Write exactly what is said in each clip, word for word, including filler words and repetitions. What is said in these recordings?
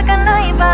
ca naiba.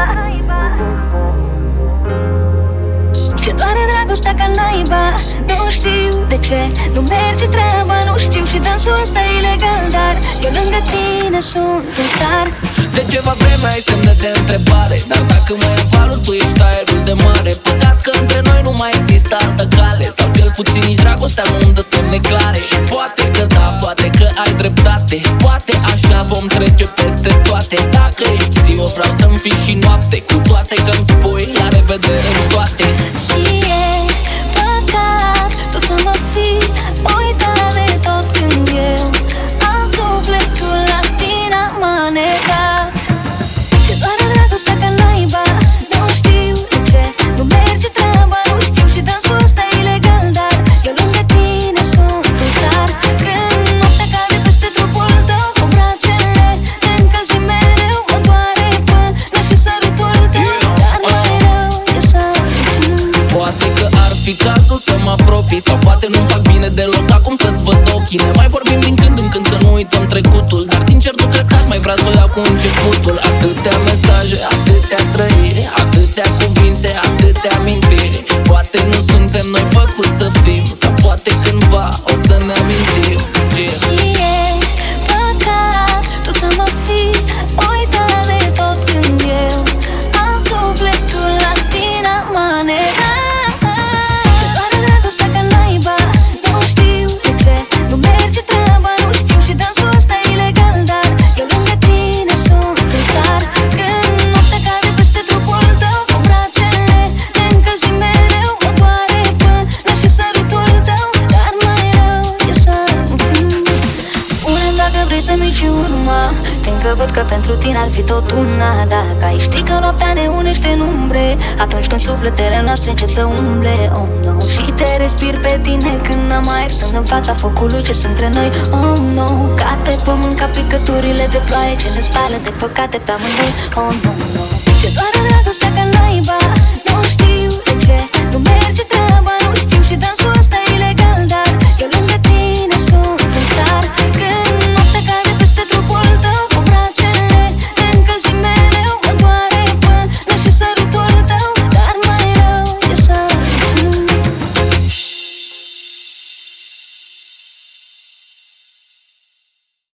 Ce doare dragostea ca naiba. Nu știu de ce nu merge treaba, nu știu și dansul ăsta e ilegal, dar eu lângă tine sunt un star. De ceva vreme ai semne de întrebare, dar dacă mă e valul, tu ești aerul de mare. Păcat că între noi nu mai există altă cale, sau cel puțin nici dragostea nu-mi dă semne clare. Și poate că da, poate că ai dreptate, poate așa vom trece peste toate. Dacă ești ziua, vreau să-mi fii și noapte, cu toate că-mi spui la revedere în toate. Și e păcat tu să mă fii uitat de tot când eu am sufletul la tine am manecat. Ce doare dragostea ca naiba. Nu știu de ce nu merge treaba, nu știu și dansul ăsta e ilegal, dar eu lângă tine sunt un star. Când noaptea cade peste trupul tău, cu brațele te încălzi mereu, mă doare până și sărutul tău, dar mai rău e să poate că ar fi cazul să mă apropii, sau poate nu-mi fac bine deloc acum să-ți văd ochii. Ne mai vorbim din când în când să nu uităm trecutul, dar sincer nu cred că aș mai vrea să o iau cu începutul. Atâtea mesaje, atâtea trăiri, atâtea cuvinte, atâtea amintiri. Poate nu suntem noi făcuți să fim, sau poate cândva o să ne amintim. Yeah. Și e păcat tu să mă fii uitat de tot când eu am sufletul la tine am manecat. Ce doare dragostea ca naiba. Nu știu de ce nu merge treaba, nu știu și dansul ăsta e ilegal, dar eu lângă tine sunt un star. Când noaptea cade peste trupul tău, cu brațele te încălzi mereu, mă doare până și sărutul tău, dar mai rău e să spune-mi dacă vrei să-mi și urma, fiindcă văd că pentru tine ar fi tot una. Dacă ai ști că noaptea ne unește în umbre, atunci când sufletele noastre încep să umble, oh no. Și te respir pe tine când am aer, sunt în fața focului ce sunt între noi, oh no. Cad pe pământ ca picăturile de ploaie ce ne spală de păcate pe amândoi, oh no, no.